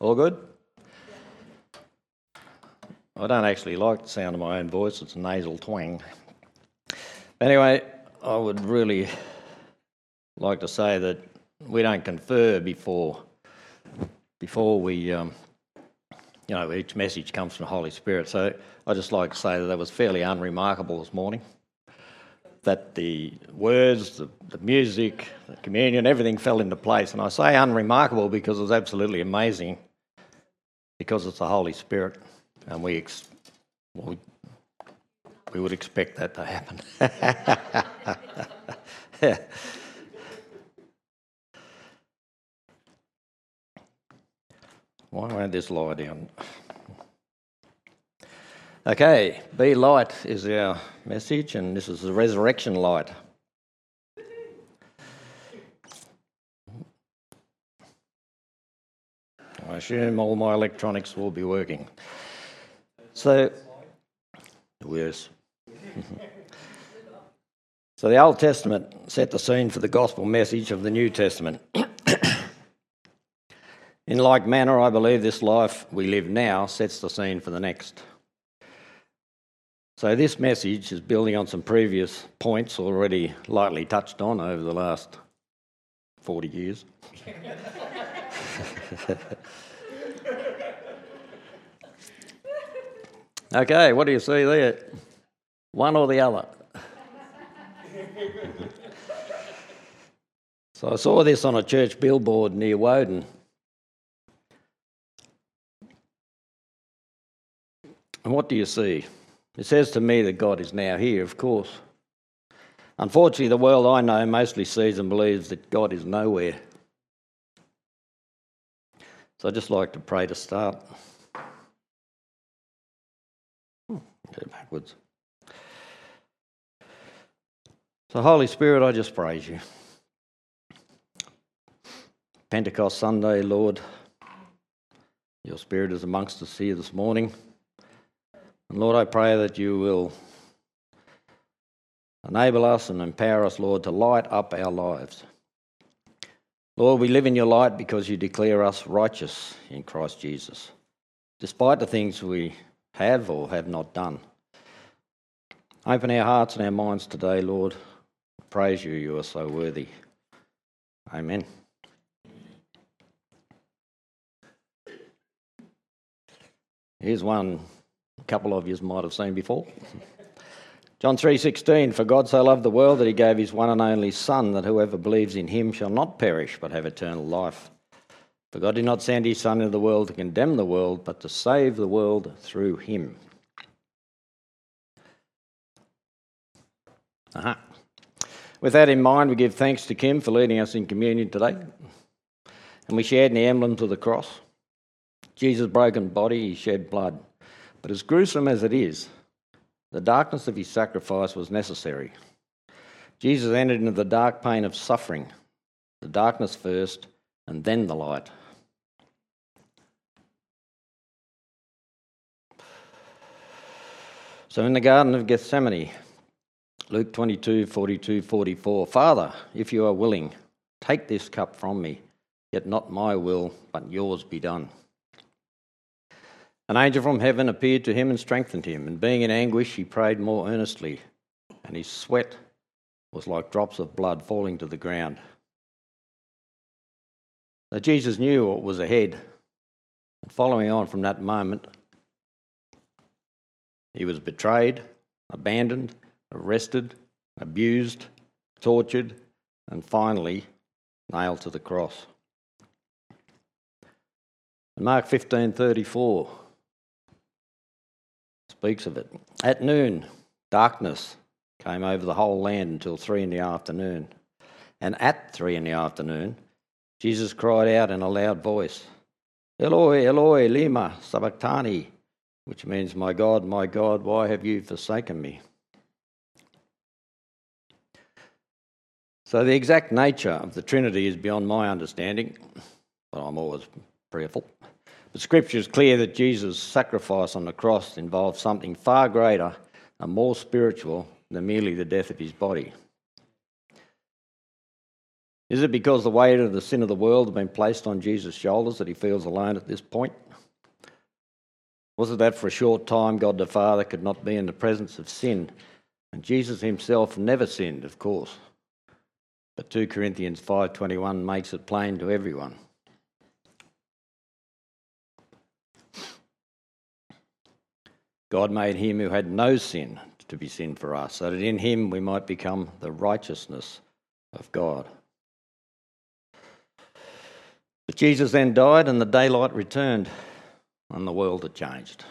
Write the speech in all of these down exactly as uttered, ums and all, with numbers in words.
All good? I don't actually like the sound of my own voice. It's a nasal twang. Anyway, I would really like to say that we don't confer before before we, um, you know, each message comes from the Holy Spirit. So I'd just like to say that that was fairly unremarkable this morning. That the words, the, the music, the communion, everything fell into place. And I say unremarkable because it was absolutely amazing, because it's the Holy Spirit, and we ex- well, we, we would expect that to happen. Yeah. Why won't this lie down? Okay, be light is our message, and this is the resurrection light. I assume all my electronics will be working. So, yes. So the Old Testament set the scene for the gospel message of the New Testament. In like manner, I believe this life we live now sets the scene for the next. So this message is building on some previous points already lightly touched on over the last forty years. Okay, what do you see there? One or the other? So I saw this on a church billboard near Woden. And what do you see? It says to me that God is now here, of course. Unfortunately, the world I know mostly sees and believes that God is nowhere. So I'd just like to pray to start. Go backwards. So, Holy Spirit, I just praise you. Pentecost Sunday, Lord, your Spirit is amongst us here this morning. And Lord, I pray that you will enable us and empower us, Lord, to light up our lives. Lord, we live in your light because you declare us righteous in Christ Jesus, despite the things we have or have not done. Open our hearts and our minds today, Lord. Praise you, you are so worthy. Amen. Here's one a couple of you might have seen before. John three sixteen, for God so loved the world that he gave his one and only Son, that whoever believes in him shall not perish but have eternal life. For God did not send his Son into the world to condemn the world, but to save the world through him. Uh-huh. With that in mind, we give thanks to Kim for leading us in communion today. And we shared in the emblems of the cross. Jesus' broken body, he shed blood. But as gruesome as it is, the darkness of his sacrifice was necessary. Jesus entered into the dark pain of suffering, the darkness first, and then the light. So in the Garden of Gethsemane, Luke twenty-two, forty-two, forty-four, Father, if you are willing, take this cup from me, yet not my will, but yours be done. An angel from heaven appeared to him and strengthened him, and being in anguish, he prayed more earnestly, and his sweat was like drops of blood falling to the ground. Now Jesus knew what was ahead, and following on from that moment, he was betrayed, abandoned, arrested, abused, tortured, and finally nailed to the cross. And Mark fifteen thirty-four speaks of it. At noon, darkness came over the whole land until three in the afternoon. And at three in the afternoon, Jesus cried out in a loud voice, Eloi, Eloi, lema sabachthani, which means, my God, my God, why have you forsaken me? So the exact nature of the Trinity is beyond my understanding, but I'm always prayerful. The Scripture is clear that Jesus' sacrifice on the cross involved something far greater and more spiritual than merely the death of his body. Is it because the weight of the sin of the world has been placed on Jesus' shoulders that he feels alone at this point? Was it that for a short time God the Father could not be in the presence of sin? And Jesus himself never sinned, of course. But two Corinthians five twenty-one makes it plain to everyone. God made him who had no sin to be sin for us, so that in him we might become the righteousness of God. But Jesus then died and the daylight returned and the world had changed.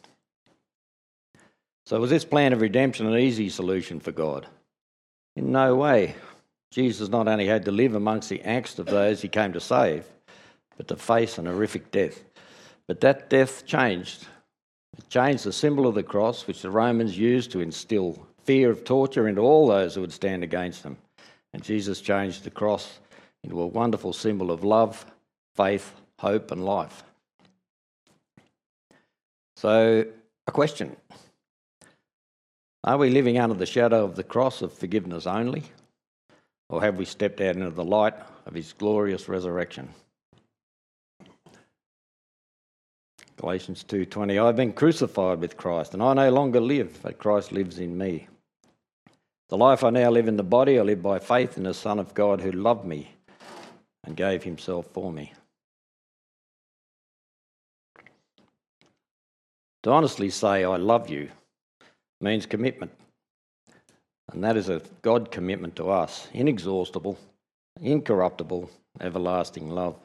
So was this plan of redemption an easy solution for God? In no way. Jesus not only had to live amongst the angst of those he came to save, but to face an horrific death. But that death changed. It changed the symbol of the cross, which the Romans used to instill fear of torture into all those who would stand against them. And Jesus changed the cross into a wonderful symbol of love, faith, hope, and life. So, a question. Are we living under the shadow of the cross of forgiveness only? Or have we stepped out into the light of his glorious resurrection? Galatians two twenty, I've been crucified with Christ, and I no longer live, but Christ lives in me. The life I now live in the body, I live by faith in the Son of God who loved me and gave himself for me. To honestly say I love you means commitment. And that is a God commitment to us, inexhaustible, incorruptible, everlasting love.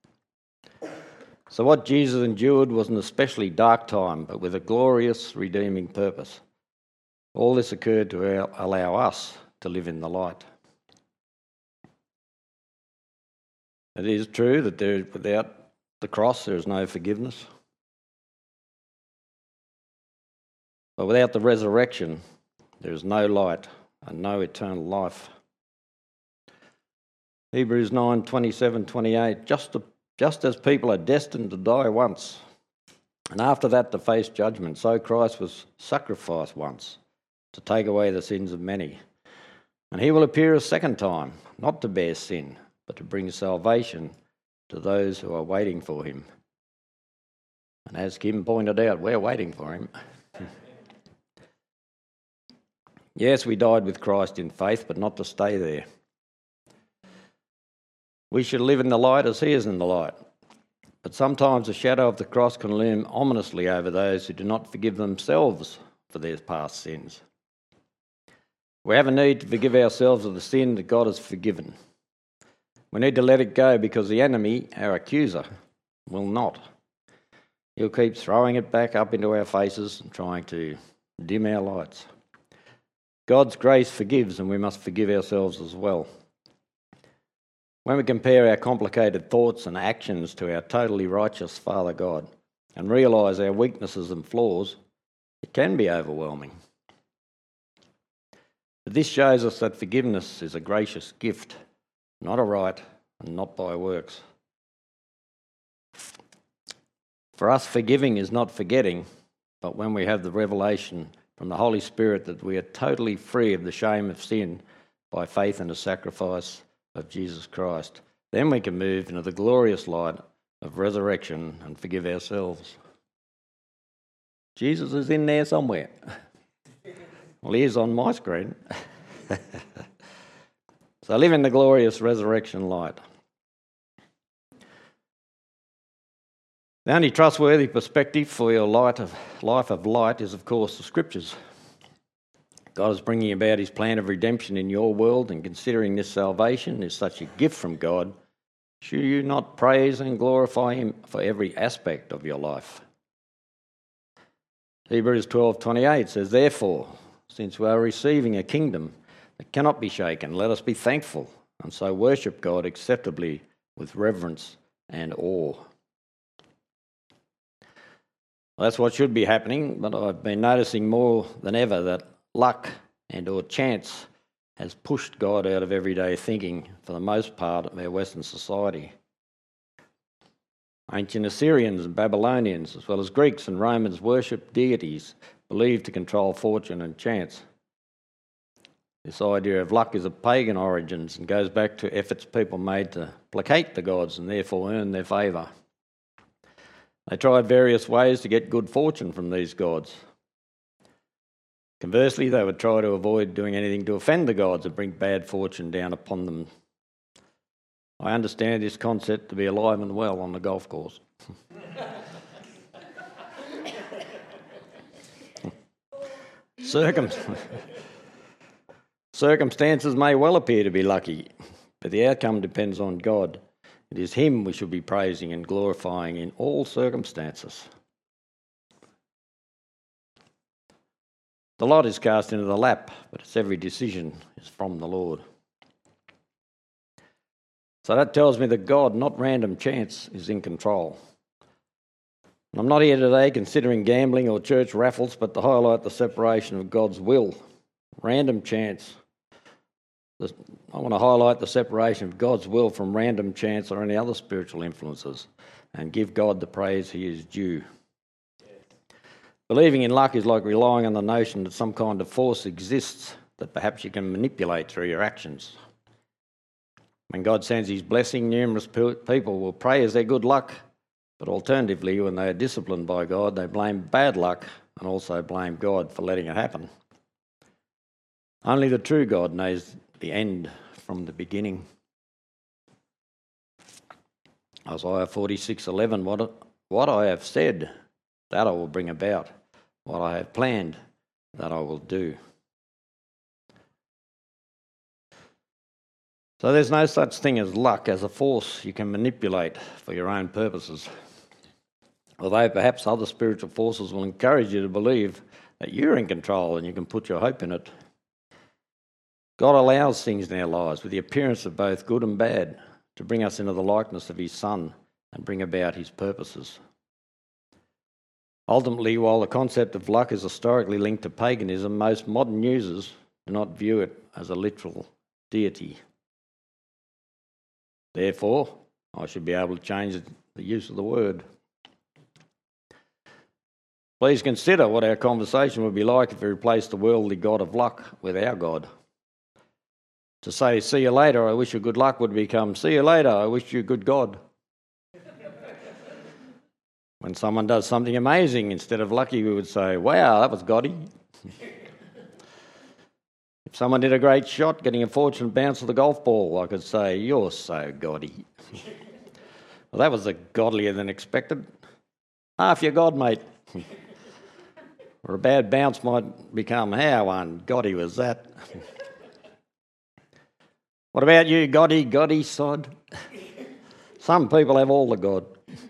So what Jesus endured was an especially dark time, but with a glorious redeeming purpose. All this occurred to allow us to live in the light. It is true that there, without the cross there is no forgiveness. But without the resurrection, there is no light and no eternal life. Hebrews nine twenty-seven twenty-eight, just, to, just as people are destined to die once, and after that to face judgment, so Christ was sacrificed once to take away the sins of many. And he will appear a second time, not to bear sin, but to bring salvation to those who are waiting for him. And as Kim pointed out, we're waiting for him. Yes, we died with Christ in faith, but not to stay there. We should live in the light as he is in the light. But sometimes the shadow of the cross can loom ominously over those who do not forgive themselves for their past sins. We have a need to forgive ourselves of the sin that God has forgiven. We need to let it go because the enemy, our accuser, will not. He'll keep throwing it back up into our faces and trying to dim our lights. God's grace forgives, and we must forgive ourselves as well. When we compare our complicated thoughts and actions to our totally righteous Father God and realise our weaknesses and flaws, it can be overwhelming. But this shows us that forgiveness is a gracious gift, not a right and not by works. For us, forgiving is not forgetting, but when we have the revelation from the Holy Spirit that we are totally free of the shame of sin by faith in the sacrifice of Jesus Christ, then we can move into the glorious light of resurrection and forgive ourselves. Jesus is in there somewhere. Well, he is on my screen. So live in the glorious resurrection light. The only trustworthy perspective for your light of, life of light is, of course, the Scriptures. God is bringing about his plan of redemption in your world, and considering this salvation is such a gift from God, should you not praise and glorify him for every aspect of your life? Hebrews twelve twenty-eight says, therefore, since we are receiving a kingdom that cannot be shaken, let us be thankful and so worship God acceptably with reverence and awe. Well, that's what should be happening, but I've been noticing more than ever that luck and or chance has pushed God out of everyday thinking for the most part of our Western society. Ancient Assyrians and Babylonians, as well as Greeks and Romans, worshipped deities believed to control fortune and chance. This idea of luck is of pagan origins and goes back to efforts people made to placate the gods and therefore earn their favour. They tried various ways to get good fortune from these gods. Conversely, they would try to avoid doing anything to offend the gods and bring bad fortune down upon them. I understand this concept to be alive and well on the golf course. Circum- Circumstances may well appear to be lucky, but the outcome depends on God. It is Him we should be praising and glorifying in all circumstances. The lot is cast into the lap, but its every decision is from the Lord. So that tells me that God, not random chance, is in control. And I'm not here today considering gambling or church raffles, but to highlight the separation of God's will. Random chance. I want to highlight the separation of God's will from random chance or any other spiritual influences and give God the praise He is due. Believing in luck is like relying on the notion that some kind of force exists that perhaps you can manipulate through your actions. When God sends His blessing, numerous people will pray as their good luck, but alternatively, when they are disciplined by God, they blame bad luck and also blame God for letting it happen. Only the true God knows the end from the beginning. Isaiah forty-six eleven, what, what I have said, that I will bring about. What I have planned, that I will do. So there's no such thing as luck as a force you can manipulate for your own purposes. Although perhaps other spiritual forces will encourage you to believe that you're in control and you can put your hope in it. God allows things in our lives with the appearance of both good and bad to bring us into the likeness of His Son and bring about His purposes. Ultimately, while the concept of luck is historically linked to paganism, most modern users do not view it as a literal deity. Therefore, I should be able to change the use of the word. Please consider what our conversation would be like if we replaced the worldly god of luck with our God. To say, see you later, I wish you good luck, would become, see you later, I wish you good God. When someone does something amazing, instead of lucky, we would say, wow, that was Goddy. If someone did a great shot, getting a fortunate bounce of the golf ball, I could say, you're so Goddy. Well, that was a godlier than expected. Half your God, mate. Or a bad bounce might become, how one Goddy was that? What about you, Goddy, Goddy, sod? Some people have all the God.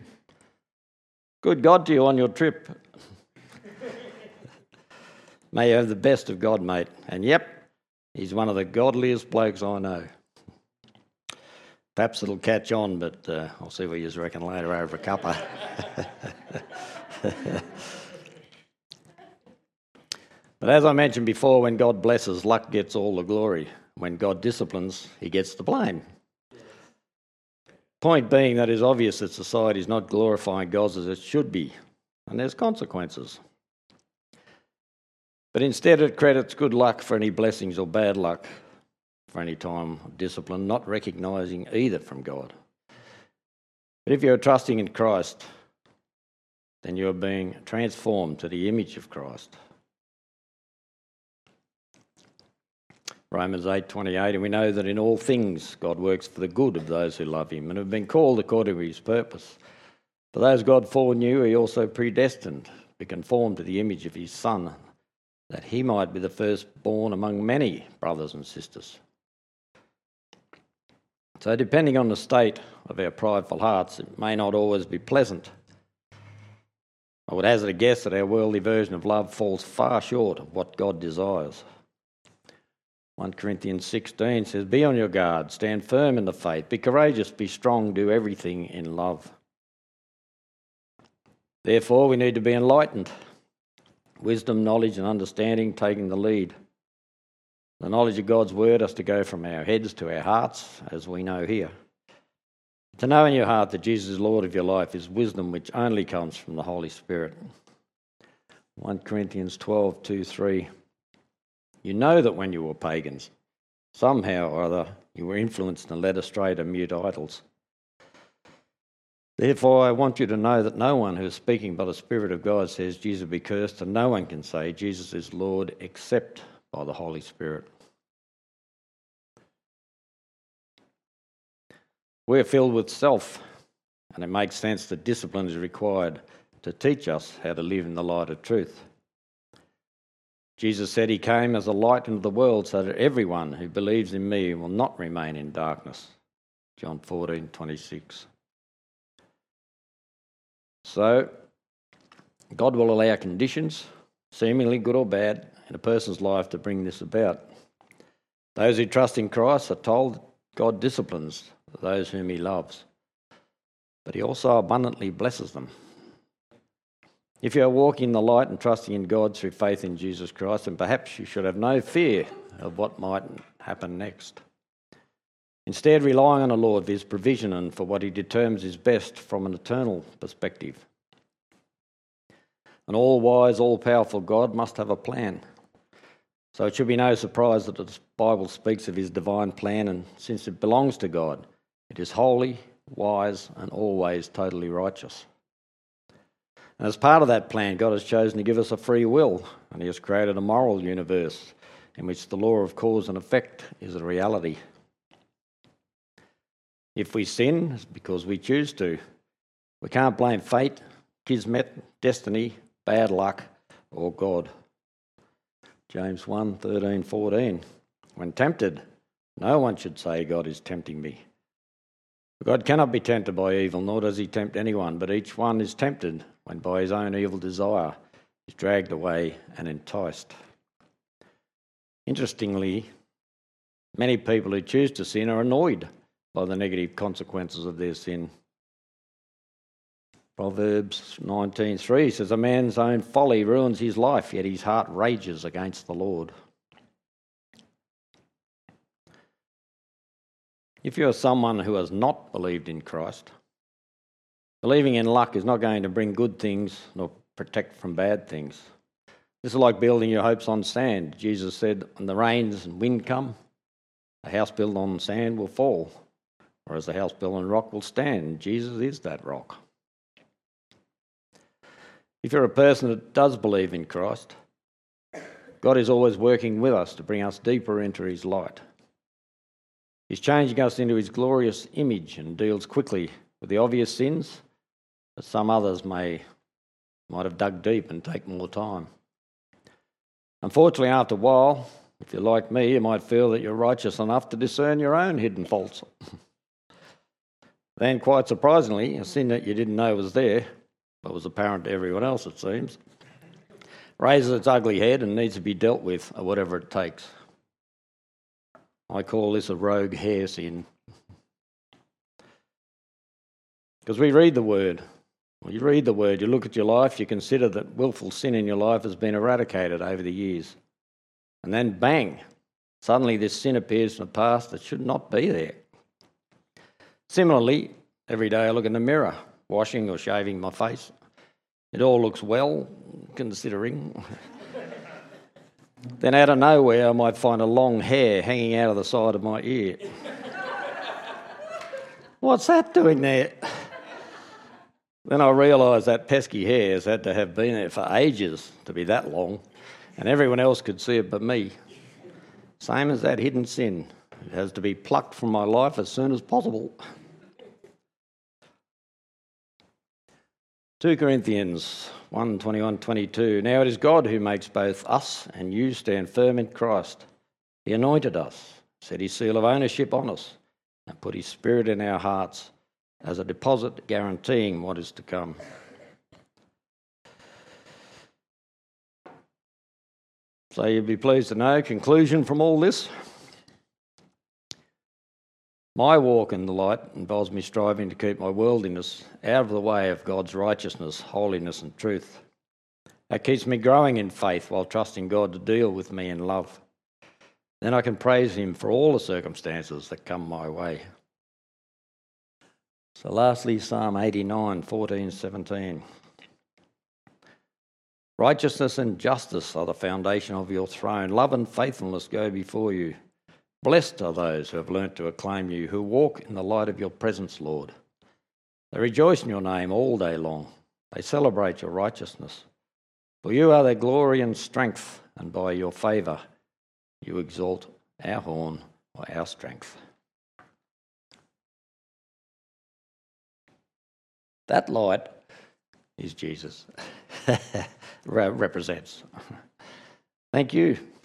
Good God to you on your trip. May you have the best of God, mate. And yep, he's one of the godliest blokes I know. Perhaps it'll catch on, but uh, I'll see what you reckon later over a cuppa. But as I mentioned before, when God blesses, luck gets all the glory. When God disciplines, He gets the blame. Point being that it's obvious that society is not glorifying God as it should be, and there's consequences. But instead it credits good luck for any blessings or bad luck for any time of discipline, not recognising either from God. But if you're trusting in Christ, then you're being transformed to the image of Christ. Romans eight twenty-eight, and we know that in all things God works for the good of those who love Him and have been called according to His purpose. For those God foreknew, He also predestined to be conformed to the image of His Son, that He might be the firstborn among many brothers and sisters. So depending on the state of our prideful hearts, it may not always be pleasant. I would hazard a guess that our worldly version of love falls far short of what God desires. First Corinthians sixteen says, be on your guard, stand firm in the faith, be courageous, be strong, do everything in love. Therefore, we need to be enlightened. Wisdom, knowledge and understanding taking the lead. The knowledge of God's word has to go from our heads to our hearts, as we know here. To know in your heart that Jesus is Lord of your life is wisdom which only comes from the Holy Spirit. First Corinthians twelve, two, three. You know that when you were pagans, somehow or other you were influenced and led astray to mute idols. Therefore, I want you to know that no one who is speaking by the Spirit of God says Jesus be cursed, and no one can say Jesus is Lord except by the Holy Spirit. We're filled with self, and it makes sense that discipline is required to teach us how to live in the light of truth. Jesus said he came as a light into the world so that everyone who believes in me will not remain in darkness. John fourteen twenty-six. So, God will allow conditions, seemingly good or bad, in a person's life to bring this about. Those who trust in Christ are told God disciplines those whom he loves, but he also abundantly blesses them. If you are walking in the light and trusting in God through faith in Jesus Christ, then perhaps you should have no fear of what might happen next. Instead, relying on the Lord for his provision and for what he determines is best from an eternal perspective. An all-wise, all-powerful God must have a plan. So it should be no surprise that the Bible speaks of his divine plan, and since it belongs to God, it is holy, wise, and always totally righteous. And as part of that plan, God has chosen to give us a free will, and he has created a moral universe in which the law of cause and effect is a reality. If we sin, it's because we choose to. We can't blame fate, kismet, destiny, bad luck, or God. James one thirteen fourteen. When tempted, no one should say God is tempting me. For God cannot be tempted by evil, nor does he tempt anyone, but each one is tempted when by his own evil desire is dragged away and enticed. Interestingly, many people who choose to sin are annoyed by the negative consequences of their sin. Proverbs nineteen three says, a man's own folly ruins his life, yet his heart rages against the Lord. If you are someone who has not believed in Christ, believing in luck is not going to bring good things nor protect from bad things. This is like building your hopes on sand. Jesus said, when the rains and wind come, a house built on sand will fall, whereas a house built on rock will stand. Jesus is that rock. If you're a person that does believe in Christ, God is always working with us to bring us deeper into his light. He's changing us into his glorious image and deals quickly with the obvious sins, but some others may might have dug deep and take more time. Unfortunately, after a while, if you're like me, you might feel that you're righteous enough to discern your own hidden faults. Then, quite surprisingly, a sin that you didn't know was there, but was apparent to everyone else, it seems, raises its ugly head and needs to be dealt with, or whatever it takes. I call this a rogue hair sin. Because we read the word. When you read the word, you look at your life, you consider that willful sin in your life has been eradicated over the years. And then bang, suddenly this sin appears from the past that should not be there. Similarly, every day I look in the mirror, washing or shaving my face. It all looks well, considering. Then out of nowhere I might find a long hair hanging out of the side of my ear. What's that doing there? Then I realise that pesky hair has had to have been there for ages to be that long, and everyone else could see it but me. Same as that hidden sin. It has to be plucked from my life as soon as possible. Second Corinthians one twenty-one twenty-two. Now it is God who makes both us and you stand firm in Christ. He anointed us, set his seal of ownership on us, and put his Spirit in our hearts as a deposit guaranteeing what is to come. So you'll be pleased to know, conclusion from all this. My walk in the light involves me striving to keep my worldliness out of the way of God's righteousness, holiness and truth. That keeps me growing in faith while trusting God to deal with me in love. Then I can praise him for all the circumstances that come my way. So lastly, Psalm eighty-nine, fourteen, seventeen. Righteousness and justice are the foundation of your throne. Love and faithfulness go before you. Blessed are those who have learnt to acclaim you, who walk in the light of your presence, Lord. They rejoice in your name all day long. They celebrate your righteousness. For you are their glory and strength, and by your favour you exalt our horn or our strength. That light is Jesus. Represents. Thank you.